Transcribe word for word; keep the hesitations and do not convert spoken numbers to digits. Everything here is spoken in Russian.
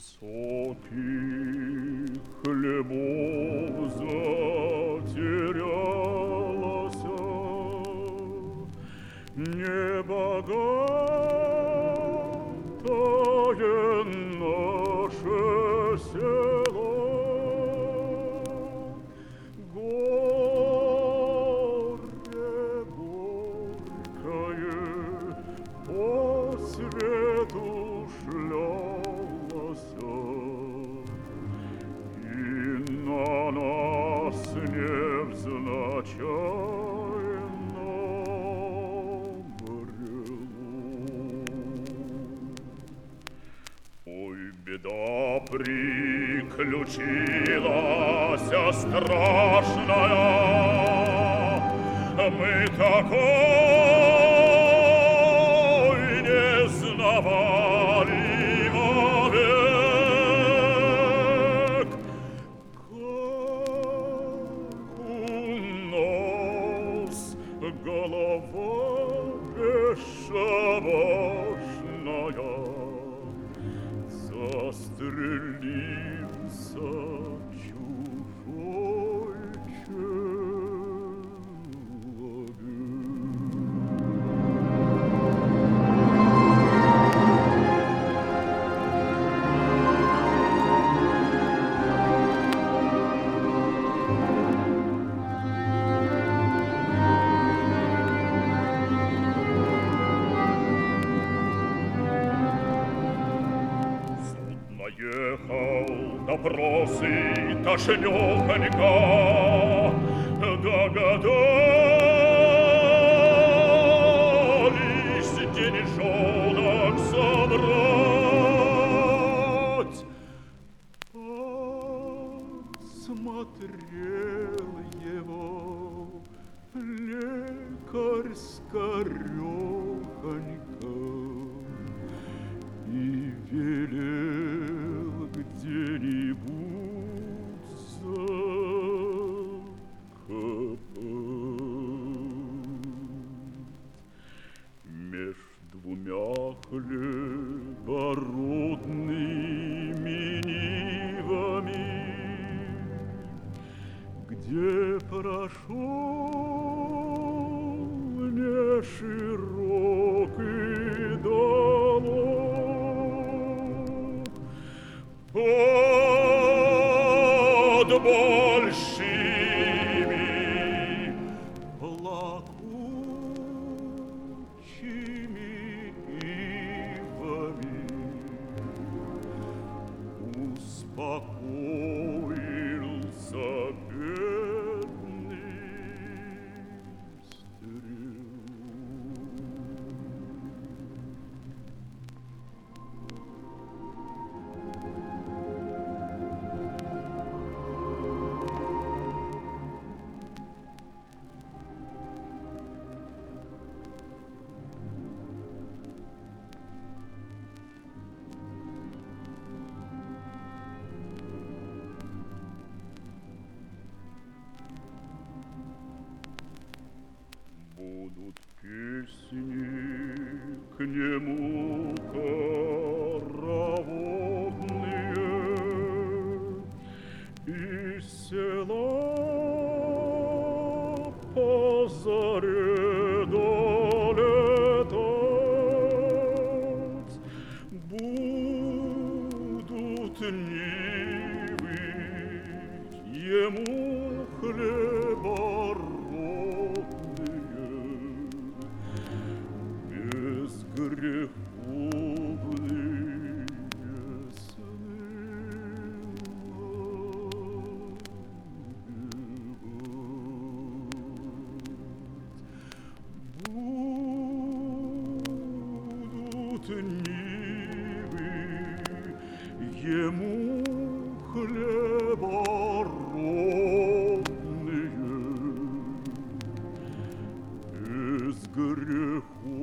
высоких хлебов затерялась, небогатое наше село. Горе горькое по свету шлялось, и на нас невзначайно брело. Ой, беда приключилась страшная, мы такой не знавали вовек. Как у нас голова бесшабашная, застрелился чужой человек. Ехал допросы тошнёхонько, догадались деньжонок собрать. Посмотрел его лекарь скорёхонько и велел где-нибудь закопать меж двумя хлебородными нивами, где прошел неширокий долог. Под большими плакучими ивами успокоился бедный стрелок. Будут песни к нему хороводные, из села по заре долетать. Будут нивы ему хлеба греховные сны будут нивы ему хлеба родные без грехов.